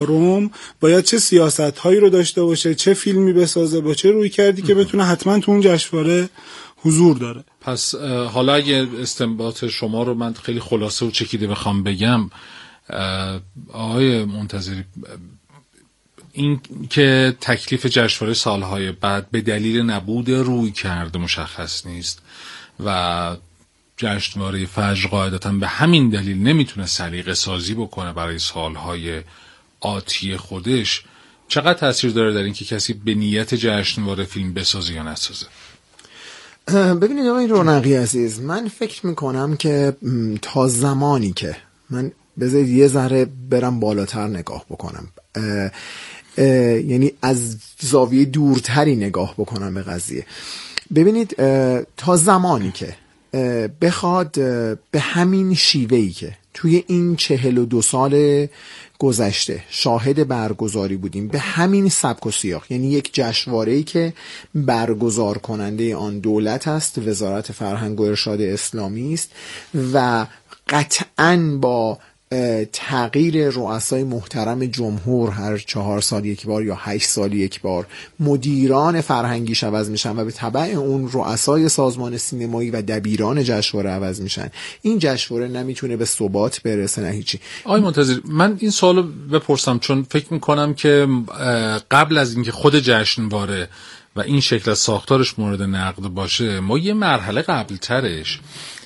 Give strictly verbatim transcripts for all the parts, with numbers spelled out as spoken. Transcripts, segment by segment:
روم باید چه سیاست‌هایی رو داشته باشه، چه فیلمی بسازه، با چه روی کردی که بتونه حتما تو اون جشنواره حضور داره. پس حالا اگه استنباط شما رو من خیلی خلاصه و چکیده بخوام بگم، آقای منتظری، این که تکلیف جشنواره سالهای بعد به دلیل نبود روی کرده مشخص نیست و جشنواره فجر قاعدتاً به همین دلیل نمیتونه سلیقه سازی بکنه برای سالهای آتی خودش، چقدر تاثیر داره در این که کسی به نیت جشنواره فیلم بسازه یا نسازه؟ ببینید آقای رونقی عزیز، من فکر میکنم که تا زمانی که من بذارید یه ذره برم بالاتر نگاه بکنم، اه اه یعنی از زاویه دورتری نگاه بکنم به قضیه. ببینید تا زمانی که بخواد به همین شیوهی که توی این چهل و دو سال گذشته شاهد برگزاری بودیم، به همین سبک و سیاق، یعنی یک جشنواره‌ای که برگزار کننده آن دولت است، وزارت فرهنگ و ارشاد اسلامی است و قطعاً با تغییر رؤسای محترم جمهور هر چهار سال یک بار یا هشت سال یک بار مدیران فرهنگیش عوض میشن و به تبع اون رؤسای سازمان سینمایی و دبیران جشنواره عوض میشن. این جشنواره نمیتونه به ثبات برسه، نه هیچی. آقای منتظری، من این سوالو بپرسم چون فکر میکنم که قبل از اینکه خود جشنواره و این شکل از ساختارش مورد نقد باشه، ما یه مرحله قبل ترش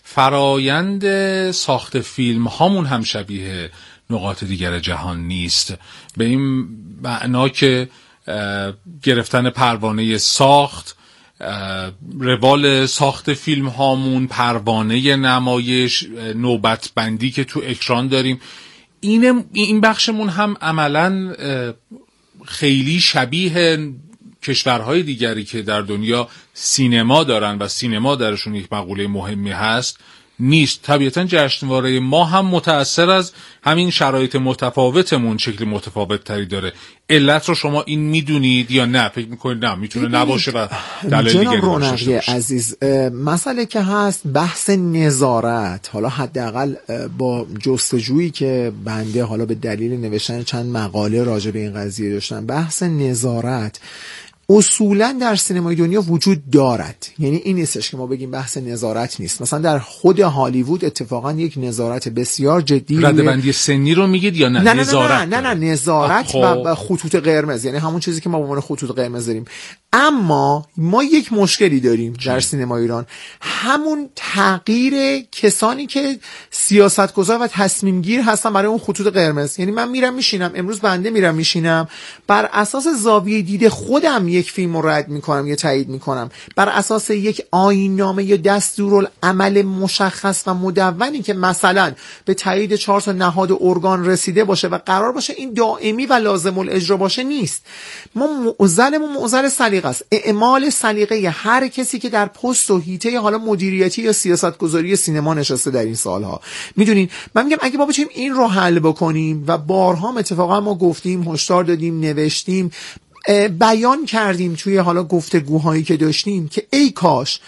فرایند ساخت فیلم هامون هم شبیه نقاط دیگر جهان نیست، به این معنا که گرفتن پروانه ساخت، روال ساخت فیلم هامون، پروانه نمایش، نوبت بندی که تو اکران داریم، این این بخشمون هم عملاً خیلی شبیه کشورهای دیگری که در دنیا سینما دارن و سینما درشون یک مقوله مهمی هست نیست. طبیعتا جشنواره ما هم متأثر از همین شرایط متفاوتمون شکل متفاوت تری داره. علت رو شما این میدونید یا نه فکر میکنید نه میتونه نباشه و دلیل دیگری رونقی عزیز، مسئله که هست بحث نظارت. حالا حداقل با جستجویی که بنده حالا به دلیل نوشتن چند مقاله راجع به این قضیه داشتم، بحث نظارت اصولا در سینمای دنیا وجود دارد. یعنی این نیستش که ما بگیم بحث نظارت نیست. مثلا در خود هالیوود اتفاقا یک نظارت بسیار جدی، ردبندی سنی رو میگید یا نه؟ نه نه نظارت نه نه, نه, نه نظارت و خطوط قرمز، یعنی همون چیزی که ما به عنوان خطوط قرمز داریم. اما ما یک مشکلی داریم در سینما ایران، همون تغییر کسانی که سیاستگزار و تصمیم گیر هستن برای اون خطوط قرمز. یعنی من میرم میشینم، امروز بنده میرم میشینم، بر اساس زاویه دید خودم یک فیلم رو رد میکنم یا تایید میکنم، بر اساس یک آیین‌نامه یا دستورالعمل مشخص و مدونی که مثلا به تایید چهار تا نهاد ارگان رسیده باشه و قرار باشه این دائمی و لازم الاجرا باشه نیست. ما معضلمون معضل سلیقه است، اعمال سلیقه هر کسی که در پست و حیطه حالا مدیریتی یا سیاستگذاری سینما نشسته در این سالها. میدونین من میگم اگه ما بتونیم این رو حل بکنیم، و بارها اتفاقا ما گفتیم، هشدار دادیم، نوشتیم، بیان کردیم توی حالا گفتگوهایی که داشتیم که ای کاش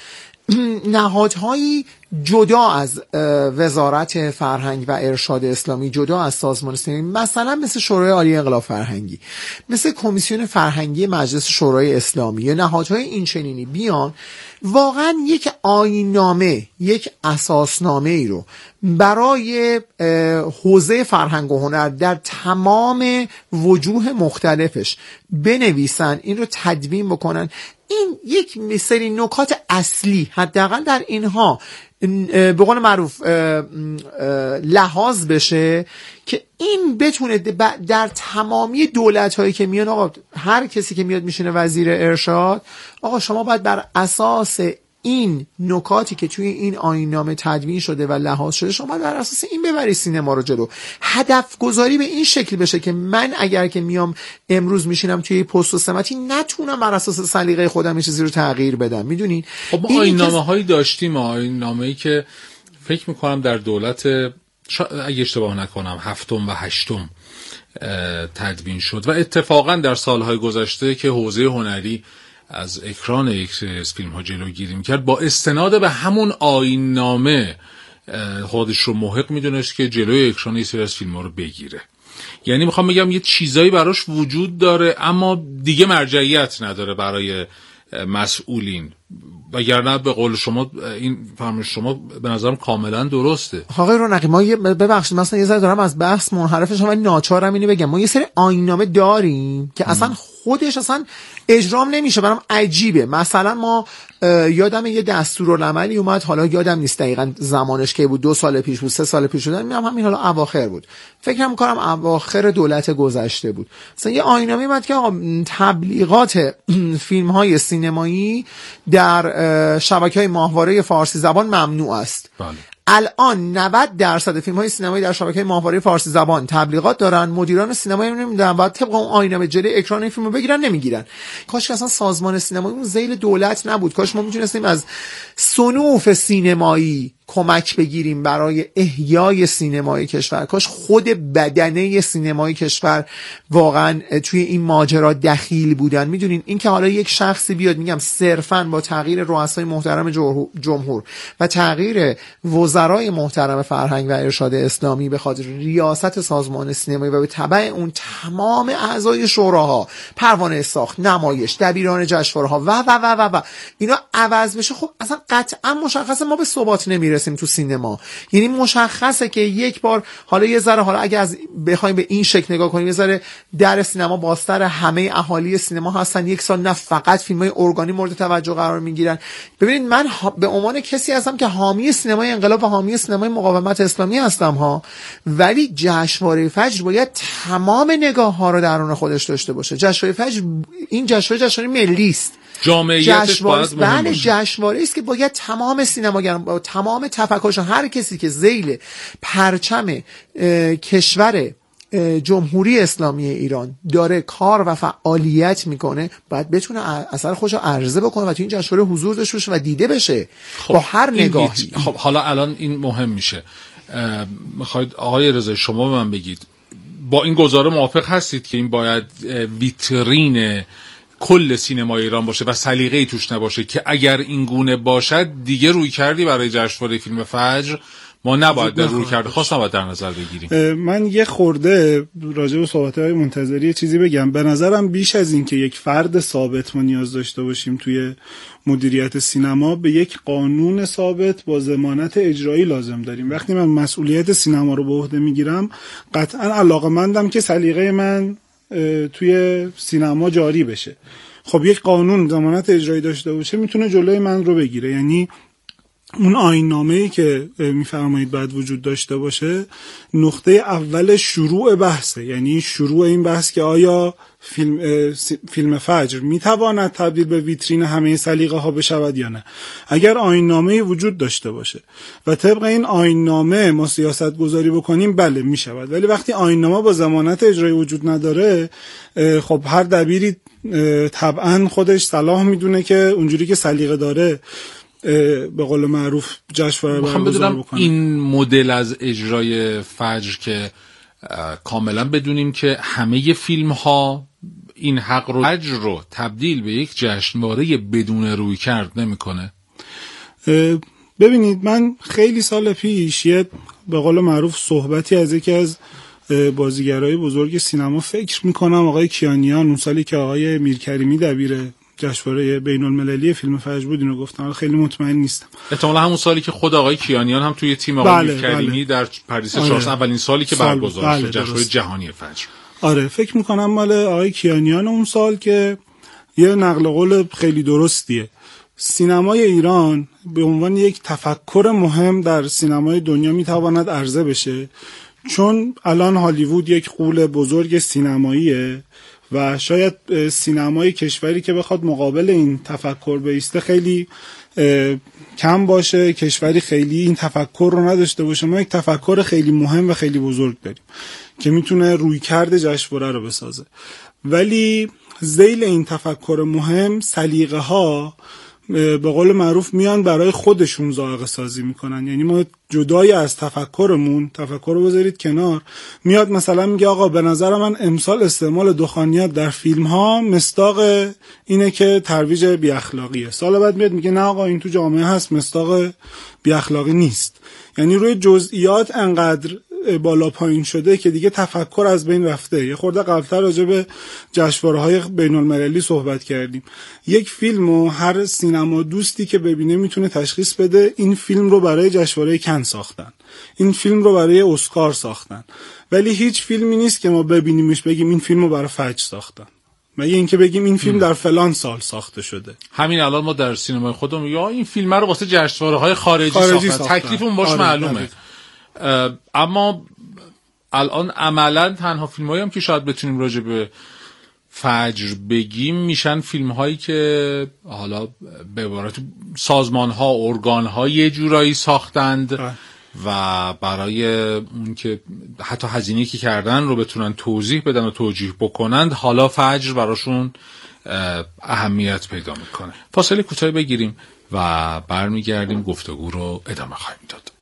نهادهایی جدا از وزارت فرهنگ و ارشاد اسلامی، جدا از سازمان سینما، مثلا مثل شورای عالی انقلاب فرهنگی، مثل کمیسیون فرهنگی مجلس شورای اسلامی یا نهادهای این چنینی بیان واقعا یک آیین‌نامه، یک اساسنامه ای رو برای حوزه فرهنگ و هنر در تمام وجوه مختلفش بنویسن، این رو تدوین بکنن. این یک سری نکات اصلی حداقل در اینها به قول معروف لحاظ بشه که این بتونه در تمامی دولت هایی که میان، آقا هر کسی که میاد میشینه وزیر ارشاد، آقا شما باید بر اساس این نکاتی که توی این آیین‌نامه تدوین شده و لحاظ شده، شما بر اساس این ببری سینما رو جلو. هدف گذاری به این شکل بشه که من اگر که میام امروز میشینم توی پست و سمتی نتونم بر اساس سلیقه خودم این چیزی رو تغییر بدم. میدونین خب ما آیین‌نامه هایی داشتیم، آیین‌نامه‌ای که فکر میکنم در دولت شا... اگه اشتباه نکنم هفتم و هشتم تدوین شد و اتفاقا در سالهای گذشته که حوزه هنری از اکران یک فیلم ها جلوگیری میکرد، با استناد به همون آیین نامه خودش رو محق میدونست که جلوی اکران یک سری از فیلم ها رو بگیره. یعنی میخوام بگم یه چیزایی براش وجود داره اما دیگه مرجعیت نداره برای مسئولین، وگرنه به قول شما این فرمایش شما به نظرم کاملا درسته. آقای رونقی ما یه ببخشید مثلا یه ذره دارم از بحث منحرف شدم ولی ناچارم اینو بگم، ما یه سری آیین‌نامه داریم که اصلا خودش اصلا اجرام نمیشه، برام عجیبه. مثلا ما یادم یه دستورالعملی اومد، حالا یادم نیست دقیقاً زمانش کی بود، دو سال پیش بود، سه سال پیش بود، میگم همین حالا اواخر بود، فکرم می‌کنم اواخر دولت گذشته بود. مثلا یه آیین‌نامه اومد که آقا تبلیغات فیلم‌های سینمایی در شبکه‌های ماهواره فارسی زبان ممنوع است. بله. الان نود درصد فیلم‌های سینمایی در شبکه‌های ماهواره فارسی زبان تبلیغات دارن، مدیران سینمایی نمیدونن بعد طبق اون آیین‌نامه جلوی اکران این فیلمو بگیرن، نمیگیرن. کاش که اصلا سازمان سینمایی اون ذیل دولت نبود، کاش ما میتونستیم از صنوف سینمایی کمک بگیریم برای احیای سینمای کشور، کاش خود بدنه سینمای کشور واقعا توی این ماجرا دخیل بودن. میدونین این که حالا یک شخصی بیاد میگم صرفاً با تغییر رؤسای محترم جمهور و تغییر وزرای محترم فرهنگ و ارشاد اسلامی به خاطر ریاست سازمان سینمایی و به تبع اون تمام اعضای شوراها، پروانه ساخت، نمایش، دبیران جشنواره‌ها و و و و و اینا عوض بشه، خب اصلا قطعا مشخصه ما به ثبات نمیرسیم تو سینما. یعنی مشخصه که یک بار حالا یه ذره، حالا اگه از بخوایم به این شکل نگاه کنیم، یه ذره در سینما باستر همه اهالی سینما هستن، یک سال نه فقط فیلم‌های ارگانی مورد توجه قرار میگیرن. ببینید من به عنوان کسی هستم که حامی سینمای انقلاب و حامی سینمای مقاومت اسلامی هستم ها، ولی جشنواره فجر باید تمام نگاه‌ها رو درون خودش داشته باشه. جشنواره فجر این جشنواره جشنواره ملی است، جامعیتش باید مهم باشه. جشنواره است که باید تمام سینماگران با تمام تفکرشون، هر کسی که ذیل پرچم کشور جمهوری اسلامی ایران داره کار و فعالیت میکنه باید بتونه اثر خودش رو عرضه بکنه و تو این جشنواره حضور داشته باشه و دیده بشه. خب با هر نگاهی. خب حالا الان این مهم میشه، میخواید آقای رضایی شما به من بگید با این گزاره موافق هستید که این باید ویترین کل سینمای ایران باشه و سلیقه‌ای توش نباشه که اگر این گونه باشد دیگه روی کردی برای جشنواره فیلم فجر ما نباید روی کرده خاص نباید در نظر بگیریم؟ من یه خورده راجع به صحبت‌های منتظری چیزی بگم. به نظرم بیش از این که یک فرد ثابت ما نیاز داشته باشیم توی مدیریت سینما، به یک قانون ثابت با ضمانت اجرایی لازم داریم. وقتی من مسئولیت سینما رو به عهده میگیرم قطعاً علاقه‌مندم که سلیقه من توی سینما جاری بشه. خب یک قانون ضمانت اجرایی داشته باشه میتونه جلوی من رو بگیره. یعنی اون آیین‌نامه‌ای که میفرمایید باید وجود داشته باشه نقطه اول شروع بحثه، یعنی شروع این بحث که آیا فیلم فیلم فجر میتواند تبدیل به ویترین همه سلیقه ها بشود یا نه. اگر آیین‌نامه‌ای وجود داشته باشه و طبق این آیین‌نامه ما سیاست گذاری بکنیم بله میشود، ولی وقتی آیین‌نامه با ضمانت اجرایی وجود نداره خب هر دبیری طبعا خودش صلاح میدونه که اونجوری که سلیقه داره به قول معروف جشنواره برگزار بکنه. این مدل از اجرای فجر که کاملا بدونیم که همه فیلم ها این حق رو فجر رو تبدیل به یک جشنواره بدون روی کرد نمیکنه. ببینید من خیلی سال پیش یه به قول معروف صحبتی از یکی از بازیگرای بزرگ سینما فکر میکنم آقای کیانیان، اون سالی که آقای میرکریمی دبیر جشنواره بین المللی فیلم فجر بود اینو گفتم، خیلی مطمئن نیستم. احتمالاً همون سالی که خود آقای کیانیان هم توی تیم آقای بله، میرکریمی بله. در پاریس چهارصد آره. اولین سالی که سال برگزار بله، شد جشنواره جهانی فجر. آره فکر میکنم مال آقای کیانیان اون سال که یه نقل قول خیلی درستیه. سینمای ایران به عنوان یک تفکر مهم در سینمای دنیا میتواند عرضه بشه، چون الان هالیوود یک غول بزرگ سینماییه و شاید سینمای کشوری که بخواد مقابل این تفکر بایسته خیلی کم باشه، کشوری خیلی این تفکر رو نداشته باشه. ما یک تفکر خیلی مهم و خیلی بزرگ داریم که میتونه رویکرد جشنواره رو بسازه، ولی ذیل این تفکر مهم سلیقه ها به قول معروف میان برای خودشون ذائقه سازی میکنن. یعنی ما جدای از تفکرمون، تفکر رو بذارید کنار، میاد مثلا میگه آقا به نظر من امسال استعمال دخانیات در فیلم ها مصداق اینه که ترویج بی اخلاقیه. سال بعد میاد میگه نه آقا این تو جامعه هست مصداق بی اخلاقی نیست. یعنی روی جزئیات انقدر بالا پایین شده که دیگه تفکر از بین رفته. یه خورده قبلتر راجع به جشنواره‌های بین‌المللی صحبت کردیم. یک فیلمو هر سینما دوستی که ببینه میتونه تشخیص بده این فیلم رو برای جشنواره کن ساختن، این فیلم رو برای اسکار ساختن، ولی هیچ فیلمی نیست که ما ببینیمش بگیم این فیلم رو برای فجر ساختن، مگه اینکه بگیم این فیلم در فلان سال ساخته شده. همین الان ما در سینمای خودمون یا این فیلم رو واسه جشنواره‌های خارجی, خارجی ساختن, ساختن. تکلیف اون باش آره معلومه. اما الان عملاً تنها فیلمایی هم که شاید بتونیم راجع به فجر بگیم میشن فیلم‌هایی که حالا به عبارت سازمان‌ها، ارگان‌ها یه جورایی ساختند آه. و برای اون که حتی هزینه‌ای که کردن رو بتونن توضیح بدن و توجیه بکنند، حالا فجر براشون اهمیت پیدا میکنه. فاصله کوتاهی بگیریم و برمیگردیم گفتگو رو ادامه خواهیم داد.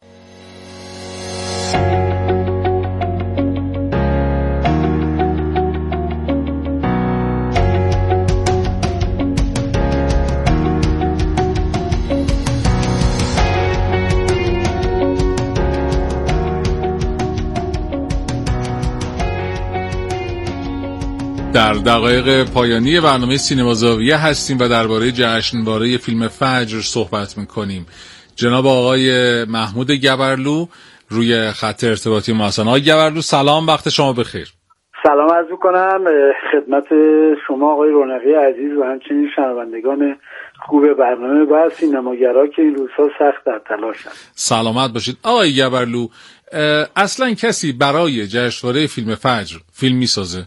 در دقایق پایانی برنامه سینما زاویه هستیم و درباره جشنواره فیلم فجر صحبت میکنیم. جناب آقای محمود گبرلو روی خط ارتباطی ما هستن. آقای گبرلو سلام، وقت شما بخیر. سلام عرض میکنم خدمت شما آقای رونقی عزیز و همچنین شنوندگان خوب برنامه و سینماگرا که این روزها سخت در تلاشن. سلامت باشید. آقای گبرلو، اصلا کسی برای جشنواره فیلم فجر فیلم میسازه؟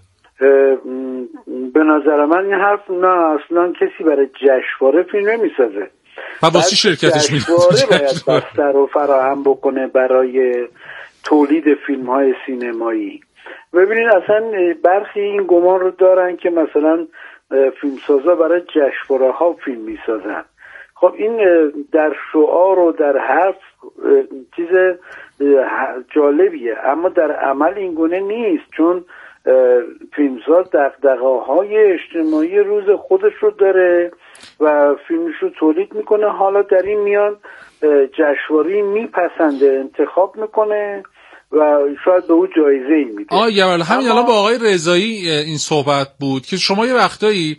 به نظر من این حرف نه، اصلا کسی برای جشنواره فیلم نمیسازه. و واسه شرکتش میسازه باید بستر رو فراهم بکنه برای تولید فیلم های سینمایی. ببینید اصلا برخی این گمان رو دارن که مثلا فیلمسازا برای جشنواره ها فیلم میسازن. خب این در شعار و در حرف چیز جالبیه، اما در عمل این گونه نیست، چون فیلمساز دغدغه‌های اجتماعی روز خودش رو داره و فیلمش رو تولید میکنه. حالا در این میان جشنواره میپسنده، انتخاب میکنه و شاید به او جایزه ای میده. آه یه همین الان با آقای رضایی این صحبت بود که شما یه وقتایی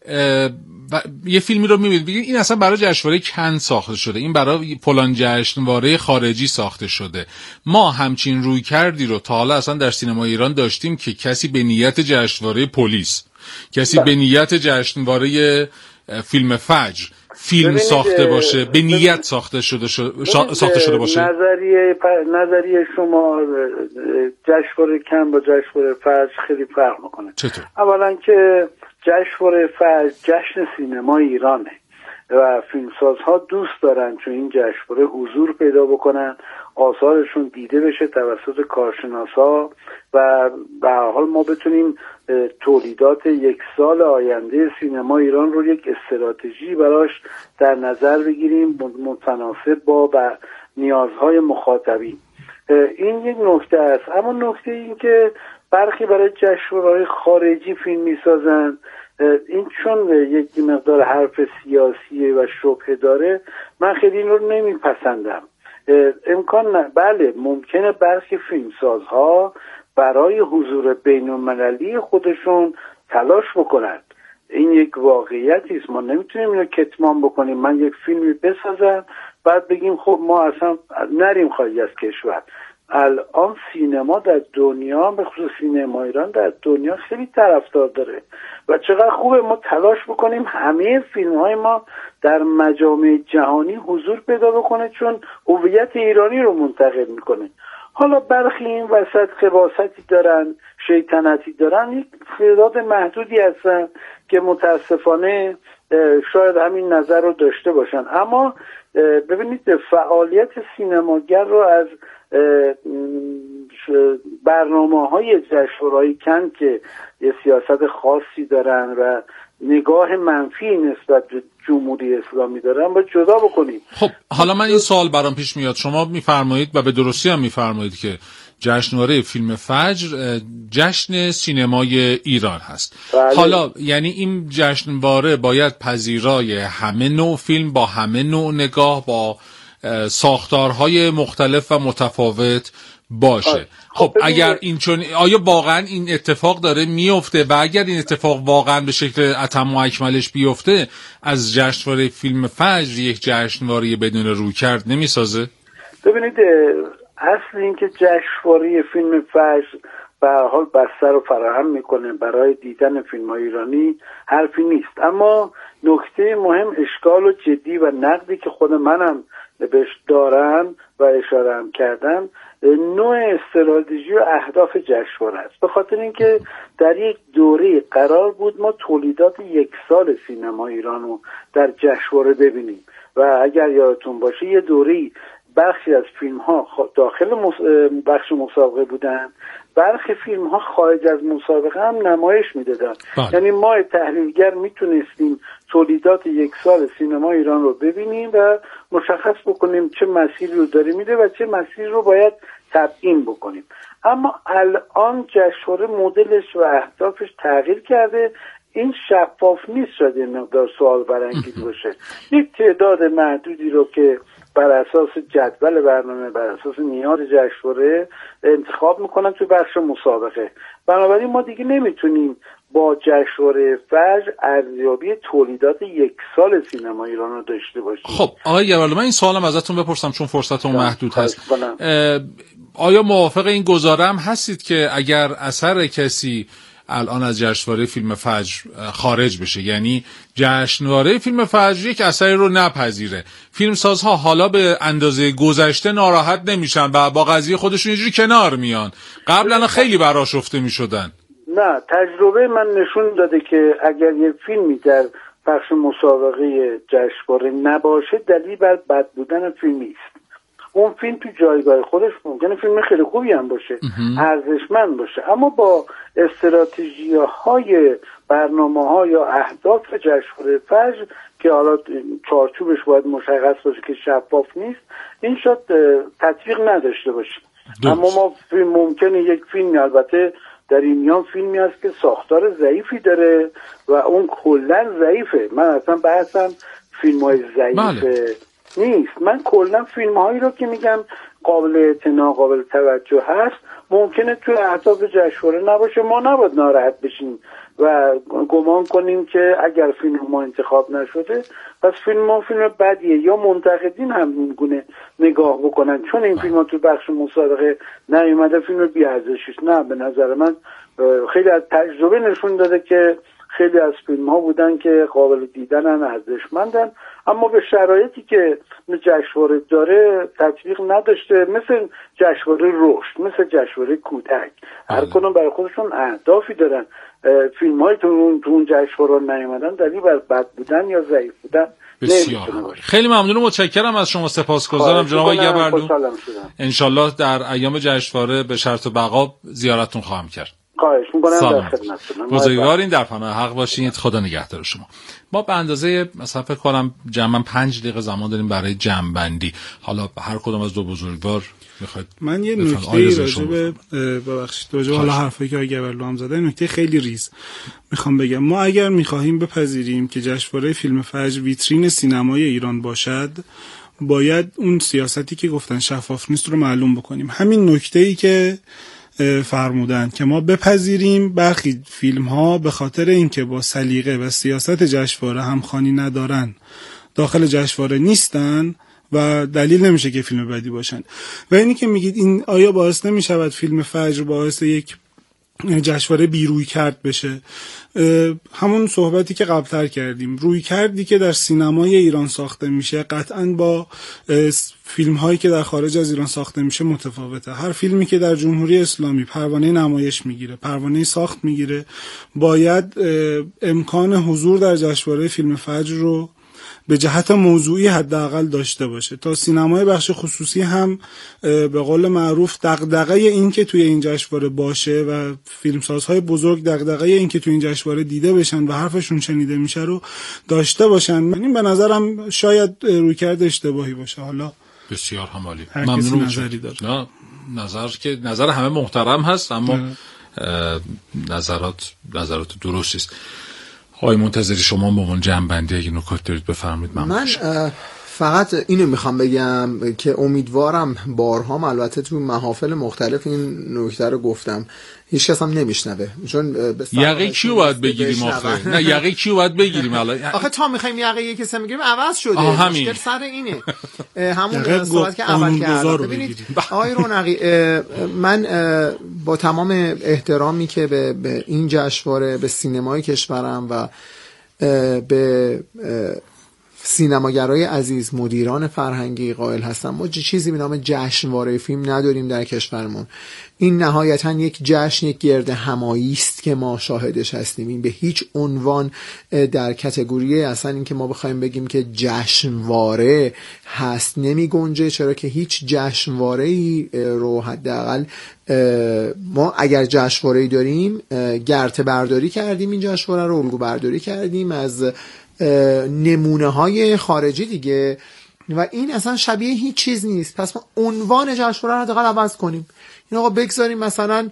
یه فیلمی رو میبینید بگید این اصلا برای جشنواره کن ساخته شده، این برای فلان جشنواره خارجی ساخته شده. ما همچین روی کردی رو تا حالا اصلا در سینما ایران داشتیم که کسی به نیت جشنواره پلیس، کسی به نیت جشنواره فیلم فجر فیلم ساخته باشه، به نیت ساخته شده ساخته شده باشه. نظریه نظریه شما جشنواره کن با جشنواره فجر خیلی فرق میکنه. چطور؟ اولا که جشنواره فجر جشن سینما ایرانه و فیلمسازها دوست دارن چون این جشنواره حضور پیدا بکنن، آثارشون دیده بشه توسط کارشناسا و به هر حال ما بتونیم تولیدات یک سال آینده سینما ایران رو یک استراتژی براش در نظر بگیریم متناسب با نیازهای مخاطبین. این یک نکته است. اما نکته این که برخی برای جشنواره‌های خارجی فیلم میسازن، این چون یک مقدار حرف سیاسی و شبهه داره، من خیلی این رو نمیپسندم. امکان نه، بله ممکنه برخی فیلمسازها برای حضور بین‌المللی خودشون تلاش بکنن، این یک واقعیتی است، ما نمیتونیم اینو کتمان بکنیم. من یک فیلمی بسازم بعد بگیم خب ما اصلا نریم خارج از کشور. الان سینما در دنیا، به خصوص سینما ایران در دنیا خیلی طرفدار داره و چقدر خوبه ما تلاش بکنیم همه فیلم های ما در مجامع جهانی حضور پیدا بکنه، چون هویت ایرانی رو منتقل میکنه. حالا برخی این وسط خباثتی دارن، شیطنتی دارن، یک تعداد محدودی هستن که متاسفانه شاید همین نظر رو داشته باشن. اما ببینید فعالیت سینماگر رو از برنامه های جشنواره‌های کن که یه سیاست خاصی دارن و نگاه منفی نسبت به جمهوری اسلامی دارن با جدا بکنیم. خب حالا من این سوال برام پیش میاد، شما میفرمایید و به درستی هم میفرمایید که جشنواره فیلم فجر جشن سینمای ایران هست. بله. حالا یعنی این جشنواره باید پذیرای همه نوع فیلم با همه نوع نگاه، با ساختارهای مختلف و متفاوت باشه. خب اگر این چون آیا واقعا این اتفاق داره میفته و اگر این اتفاق واقعا به شکل اتم و اکملش بیفته از جشنواره فیلم فجر یک جشنواره بدون رویکرد نمیسازه؟ ببینید اصل این که جشنواره فیلم فجر به هر حال بستر رو فراهم میکنه برای دیدن فیلم‌های ایرانی حرفی نیست، اما نکته مهم اشکال و جدی و نقدی که خود منم بهش دارم و اشاره هم کردم نوع استراتژی و اهداف جشنواره است. به خاطر اینکه در یک دوره قرار بود ما تولیدات یک سال سینما ایران رو در جشنواره ببینیم و اگر یادتون باشه یه دوره‌ای برخی از فیلم ها داخل بخش مسابقه بودن، برخی فیلم ها خارج از مسابقه هم نمایش میدادن. یعنی ما تحلیلگر میتونستیم تولیدات یک سال سینما ایران رو ببینیم و مشخص بکنیم چه مسیری رو داره میده و چه مسیری رو باید تبیین بکنیم. اما الان جشنواره مدلش و اهدافش تغییر کرده. این شفاف نیست، شده مقدار سوال برانگیز باشه. یک تعداد محدودی رو که بر اساس جدول برنامه، بر اساس معیار جشنواره انتخاب میکنن توی بخش مسابقه. بنابراین ما دیگه نمیتونیم با جشنواره فجر ارزیابی تولیدات یک سال سینما ایران رو داشته باشیم. خب آقای گوهرلو، من این سوالم ازتون بپرسم چون فرصتمون محدود هست. آیا موافق این گزاره هم هستید که اگر اثر کسی الان از جشنواره فیلم فجر خارج بشه، یعنی جشنواره فیلم فجر یک اثری رو نپذیره، فیلمسازها حالا به اندازه گذشته ناراحت نمیشن و با قضیه خودشون اینجوری کنار میان؟ قبلا خیلی برآشفته میشدن. نه، تجربه من نشون داده که اگر یه فیلمی در بخش مسابقه جشنواره نباشه دلیل بر بد بودن فیلمی است. اون فیلم تو جایگاه خودش ممکنه فیلم خیلی خوبی هم باشه، ارزشمند باشه، اما با استراتژی‌های برنامه‌ها یا اهداف جشنواره فجر که حالا چارچوبش باید مشخص باشه که شفاف نیست، این شد تطبیق نداشته باشه. اما ما فیلم ممکنه یک فیلمی، البته در این میان فیلمی هست که ساختار ضعیفی داره و اون کلا ضعیفه. من اصلا بحثم فیلم‌های ضعیفه نیست، من کلا فیلم‌هایی رو که میگم قابل اعتنا، قابل توجه هست ممکنه توی اهداف جشنواره نباشه. ما نباید ناراحت بشیم و گمان کنیم که اگر فیلم ما انتخاب نشده پس فیلم ما فیلم بدیه، یا منتقدین هم این گونه نگاه بکنن چون این فیلم ها توی بخش مسابقه نیومده فیلم بی‌ارزشیه. نه، به نظر من خیلی از تجربه نشون داده که خیلی از فیلم ها بودن که قابل دیدنن، ارزشمندن، اما به شرایطی که جشنواره داره تطبیق نداشته، مثل جشنواره رشد، مثل جشنواره کودک. هر کدوم برای خودشون اهدافی دارن. فیلم های تو اون جشنواره نیومدن دلیل بر بد بودن یا ضعیف بودن بسیار. خیلی ممنون و متشکرم از شما، سپاسگزارم جناب آقای گوهرلو. انشالله در ایام جشنواره به شرط و بقا زیارتتون خواهم کرد. خواهش می‌کنم، در خدمتتونم. بزرگوارین، در پناه حق باشید، خدا نگهدار شما. ما به اندازه مثلا فکر کنم جمعاً پنج دقیقه زمان داریم برای جمع‌بندی. حالا هر کدوم از دو بزرگوار میخواد. من یه نکته راجع به ببخشید راجع حالا حرفی که آقای گوهرلو هم زده، نکته خیلی ریز میخوام بگم. ما اگر میخواهیم بپذیریم که جشنواره فیلم فجر ویترین سینمای ایران باشد، باید اون سیاستی که گفتن شفاف نیست رو معلوم بکنیم. همین نکته‌ای که فرمودن که ما بپذیریم برخی فیلم ها به خاطر اینکه با سلیقه و سیاست جشنواره همخوانی ندارن داخل جشنواره نیستن و دلیل نمیشه که فیلم بدی باشن. و اینی که میگید این آیا باعث نمیشود فیلم فجر باعث یک جشنواره بی روی کرد بشه؟ همون صحبتی که قبلتر کردیم، روی کردی که در سینمای ایران ساخته میشه قطعاً با فیلم هایی که در خارج از ایران ساخته میشه متفاوته. هر فیلمی که در جمهوری اسلامی پروانه نمایش میگیره، پروانه ساخت میگیره، باید امکان حضور در جشنواره فیلم فجر رو به جهت موضوعی حداقل داشته باشه تا سینمای بخش خصوصی هم به قول معروف دغدغه این که توی این جشنواره باشه و فیلمسازهای بزرگ دغدغه این که توی این جشنواره دیده بشن و حرفشون شنیده میشه رو داشته باشن. یعنی به نظرم شاید رویکرد اشتباهی باشه. حالا بسیار هم عالی، ممنون. نظری داره؟ نه، نظر که نظر همه محترم هست، اما نظرات نظرات درستی است. آقای منتظری، شما به عنوان جنبندی اگه نکات دارید بفرمایید. من فقط اینو میخوام بگم که امیدوارم بارها البته تو محافل مختلف این نکته رو گفتم، هیچ کس هم نمیشنوه، چون یقه کیو باید بگیریم آخه؟ نه یقه کیو باید بگیریم الان؟ آخه تا میخوایم یقه یک کسی بگیریم عوض شده، مشکل سر اینه. همون صحبت که اول کردم. ببینید آقای رونقی، من با تمام احترامی که به, به این جشنواره، به سینمای کشورم و به سینماگرای عزیز، مدیران فرهنگی قائل هستم، ما چیزی به نام جشنواره فیلم نداریم در کشورمون. این نهایتا یک جشن، یک گرد همایی است که ما شاهدش هستیم. این به هیچ عنوان در کاتگوری اصلا این که ما بخوایم بگیم که جشنواره هست نمی گنجه، چرا که هیچ جشنواره‌ای رو حداقل ما اگر جشنواره‌ای داریم گرته برداری کردیم، این جشنواره رو الگو برداری کردیم از نمونه های خارجی دیگه و این اصلا شبیه هیچ چیز نیست. پس ما عنوان جشنواره رو حداقل عوض کنیم، این آقا بگذاریم مثلا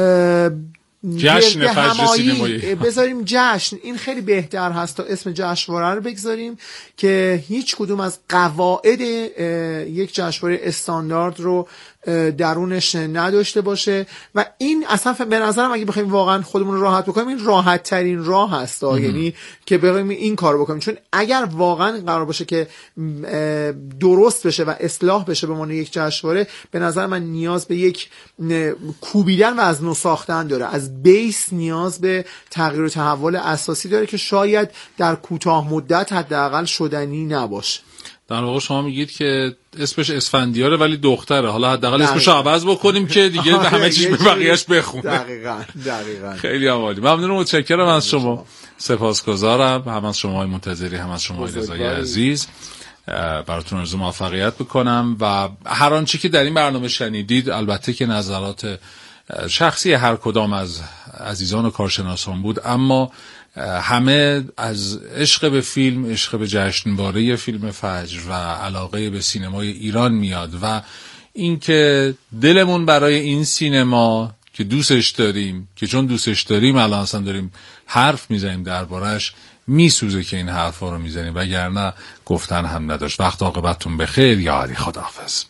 جشن فجر سینمایی، بذاریم جشن، این خیلی بهتر هست تا اسم جشنواره رو بگذاریم که هیچ کدوم از قواعد یک جشنواره استاندارد رو درونش نداشته باشه و این اصلا به نظرم اگه بخوایم واقعا خودمون رو راحت بکنیم این راحت ترین راه هست، یعنی که بخوایم این کارو بکنیم. چون اگر واقعا قرار باشه که درست بشه و اصلاح بشه به معنی یک جشنواره، به نظر من نیاز به یک کوبیدن و از نو ساختن داره، از بیس نیاز به تغییر و تحول اساسی داره که شاید در کوتاه مدت حداقل شدنی نباشه. در واقع شما میگید که اسمش اسفندیاره ولی دختره، حالا حداقل اسمش رو عوض بکنیم که دیگه همه چیز به بقیه‌اش بخونه. دقیقاً دقیقاً. خیلی عالی. ممنونم، متشکرم از شما. سپاسگزارم هم از شما های منتظری، هم از شما های رضای عزیز. براتون آرزو موفقیت بکنم و هر آنچه که در این برنامه شنیدید البته که نظرات شخصی هر کدام از عزیزان و کارشناسان بود، اما همه از عشق به فیلم، عشق به جشنواره فیلم فجر و علاقه به سینمای ایران میاد و اینکه دلمون برای این سینما که دوستش داریم، که چون دوستش داریم الان اصلا داریم حرف میزنیم دربارش، میسوزه که این حرفا رو میزنیم، وگرنه گفتن هم نداشت. وقت عاقبتتون بخیر، یاری، خداحافظ.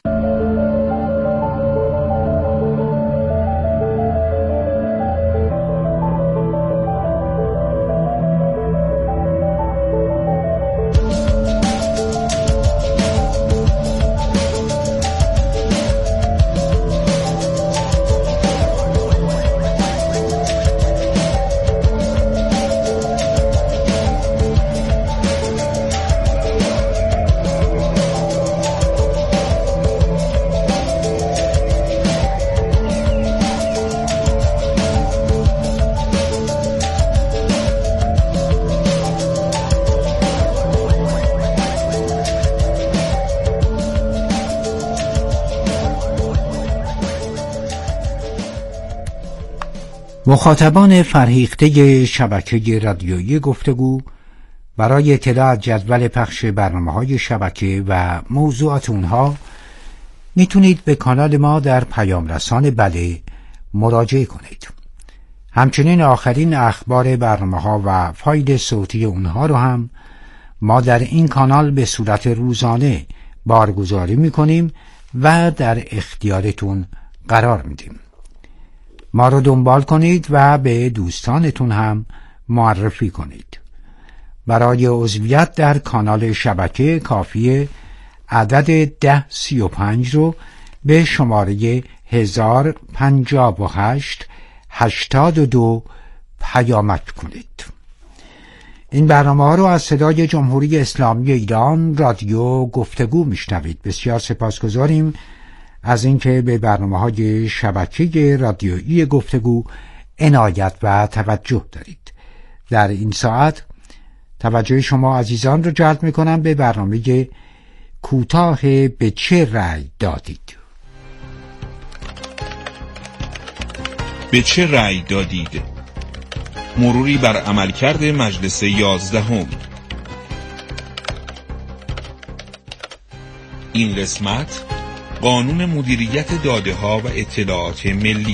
مخاطبان فرهیخته شبکه رادیویی گفتگو برای اطلاع از جدول پخش برنامه‌های شبکه و موضوعات اونها میتونید به کانال ما در پیام رسان بله مراجعه کنید. همچنین آخرین اخبار برنامه‌ها و فایل صوتی اونها رو هم ما در این کانال به صورت روزانه بارگذاری میکنیم و در اختیارتون قرار میدیم. ما رو دنبال کنید و به دوستانتون هم معرفی کنید. برای عضویت در کانال شبکه کافیه عدد ده سی و پنج رو به شماره هزار پنجاه و هشت هشتاد و دو پیامک کنید. این برنامه ها رو از صدای جمهوری اسلامی ایران رادیو گفتگو میشنوید. بسیار سپاسگزاریم از اینکه به برنامه‌های شبکه رادیویی گفتگو عنایت و توجه دارید. در این ساعت توجه شما عزیزان رو جلب می‌کنم به برنامه کوتاه به چه رأی دادید. به چه رأی دادید؟ مروری بر عملکرد مجلس یازدهم. این قسمت قانون مدیریت داده‌ها و اطلاعات ملی.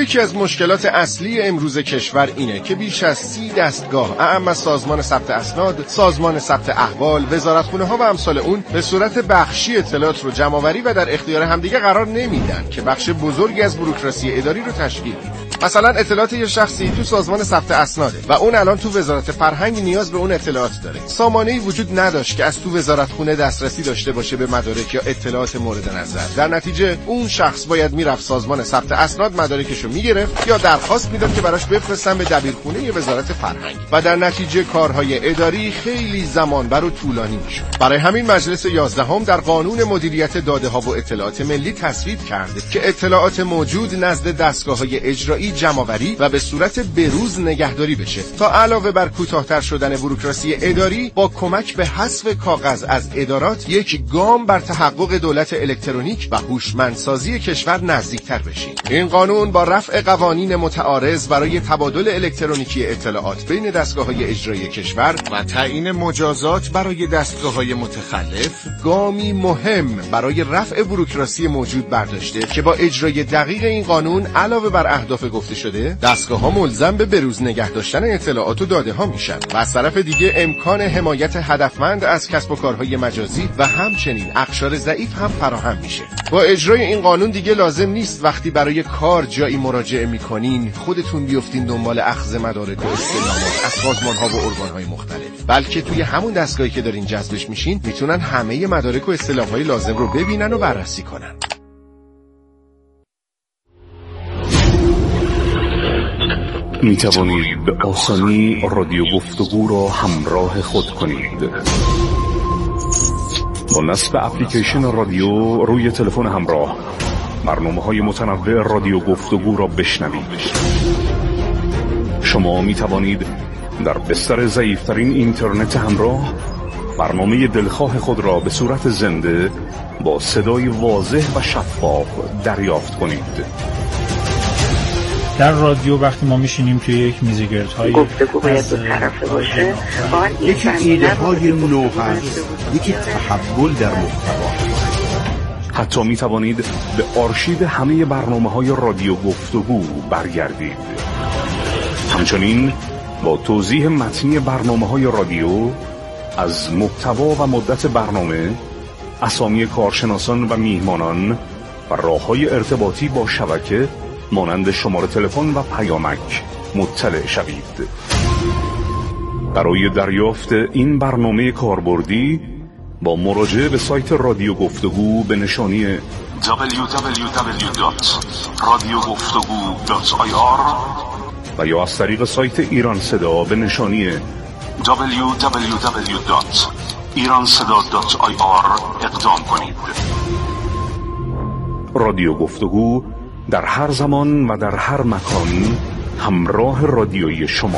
یکی از مشکلات اصلی امروز کشور اینه که بیش از سی دستگاه اعم از سازمان ثبت اسناد، سازمان ثبت احوال، وزارتخونه‌ها و امثال اون به صورت بخشی اطلاعات رو جمع‌آوری و در اختیار همدیگه قرار نمیدن که بخش بزرگی از بوروکراسی اداری رو تشکیل میده. مثلا اطلاعات یه شخصی تو سازمان ثبت اسناده و اون الان تو وزارت فرهنگ نیاز به اون اطلاعات داره. سامانه‌ای وجود نداشت که از تو وزارتخونه دسترسی داشته باشه به مدارک یا اطلاعات مورد نظر. در نتیجه اون شخص باید میرفت سازمان ثبت اسناد، مدارکشو میگرفت یا درخواست میداد که براش بفرستن به دبیرخونه وزارت فرهنگ و در نتیجه کارهای اداری خیلی زمانبر و طولانی میشد. برای همین مجلس یازدهم در قانون مدیریت داده‌ها و اطلاعات ملی تصویب کرده که اطلاعات موجود نزد دستگاه‌های اجرایی جمع‌آوری و به صورت بروز نگهداری بشه تا علاوه بر کوتاه‌تر شدن بوروکراسی اداری با کمک به حذف کاغذ از ادارات یک گام بر تحقق دولت الکترونیک و هوشمندسازی کشور نزدیکتر بشیم. این قانون با رفع قوانین متعارض برای تبادل الکترونیکی اطلاعات بین دستگاه‌های اجرایی کشور و تعیین مجازات برای دستگاه‌های متخلف گامی مهم برای رفع بوروکراسی موجود برداشته که با اجرای دقیق این قانون علاوه بر اهداف گفته شده دستگاه‌ها ملزم به بروز نگه داشتن اطلاعات و داده‌ها میشن و از طرف دیگه امکان حمایت هدفمند از کسب و کارهای مجازی و همچنین اقشار ضعیف هم فراهم میشه. با اجرای این قانون دیگه لازم نیست وقتی برای کار جایی مراجعه میکنین خودتون بیفتین دنبال اخذ مدارک و استعلامات از سازمان‌ها و ارگان‌های مختلف، بلکه توی همون دستگاهی که دارین جذبش میشین میتونن همه مدارک و استعلام‌های لازم رو ببینن و بررسی کنن. می توانید به آسانی رادیو گفتگو را همراه خود کنید. با نصب اپلیکیشن رادیو روی تلفن همراه برنامه‌های متنوع رادیو گفتگو را بشنوید. شما می توانید در بستر ضعیف‌ترین اینترنت همراه برنامه دلخواه خود را به صورت زنده با صدای واضح و شفاف دریافت کنید. در رادیو وقتی ما میشینیم توی یک میزگردهای گفتگو باید دو طرفه باشه، یکی ایده های نو هست، یکی تحول در محتوا. حتی می توانید به آرشیو همه برنامه‌های رادیو گفتگو برگردید. همچنین با توضیح متنی برنامه‌های رادیو از محتوا و مدت برنامه، اسامی کارشناسان و میهمانان و راه‌های ارتباطی با شبکه مانند شماره تلفن و پیامک مطلع شوید. برای دریافت این برنامه کاربردی با مراجعه به سایت رادیو گفتگو به نشانی دبلیو دبلیو دبلیو دات رادیو گفتگو دات آی آر و یا از طریق سایت ایران صدا به نشانی دبلیو دبلیو دبلیو دات ایران صدا دات آی آر اقدام کنید. رادیو گفتگو در هر زمان و در هر مکان همراه رادیویی شما.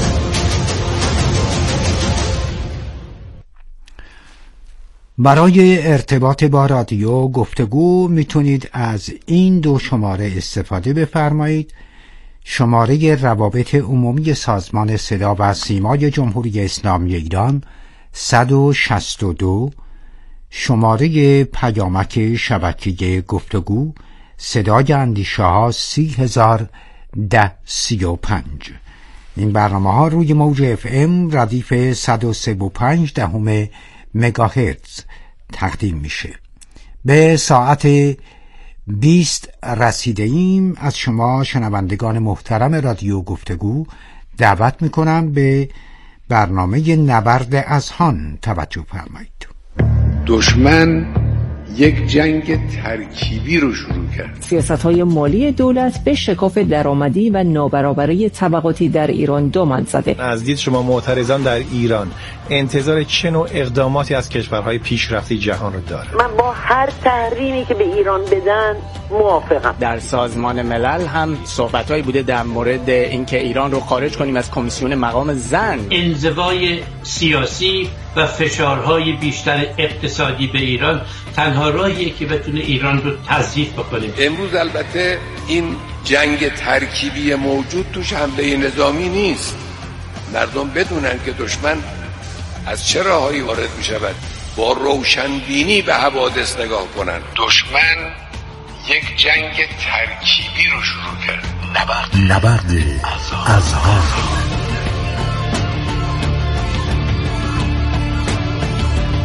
برای ارتباط با رادیو گفتگو میتونید از این دو شماره استفاده بفرمایید. شماره روابط عمومی سازمان صدا و سیمای جمهوری اسلامی ایران صد و شصت و دو، شماره پیامک شبکه گفتگو صدای اندیشه ها سی هزار ده سی و پنج. این برنامه ها روی موج اف ام ردیف صد و سه و پنج دهم مگاهرتز تقدیم میشه. به ساعت بیست رسیده ایم. از شما شنوندگان محترم رادیو گفتگو دعوت میکنم به برنامه نبرد اذهان توجه فرمایید. دشمن یک جنگ ترکیبی رو شروع کرد. سیاست‌های مالی دولت به شکاف درآمدی و نابرابری طبقاتی در ایران دامن زده. از دید شما معترضان در ایران انتظار چه نوع اقداماتی از کشورهای پیشرفته جهان رو داره؟ من با هر تحریمی که به ایران بدن موافقم. در سازمان ملل هم صحبت‌هایی بوده در مورد اینکه ایران رو خارج کنیم از کمیسیون مقام زن. انزوای سیاسی و فشارهای بیشتر اقتصادی به ایران تنها راهیه که بتونه ایران رو تضعیف بکنه. امروز البته این جنگ ترکیبی موجود توش حمله نظامی نیست. مردم بدونن که دشمن از چه راهایی وارد می شود، با روشنبینی به حوادث نگاه کنن. دشمن یک جنگ ترکیبی رو شروع کرد. نبرد اذهان.